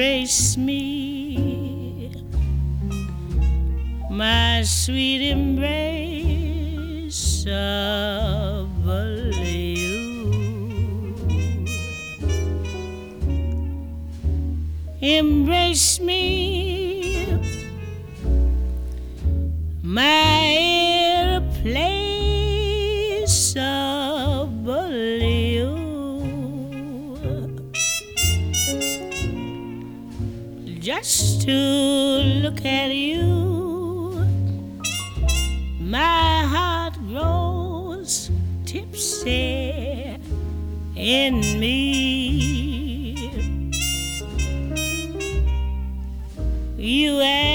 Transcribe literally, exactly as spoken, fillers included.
embrace me, my sweet embrace of you. Embrace me, my place of you. Just to look at you, my heart grows tipsy in me. You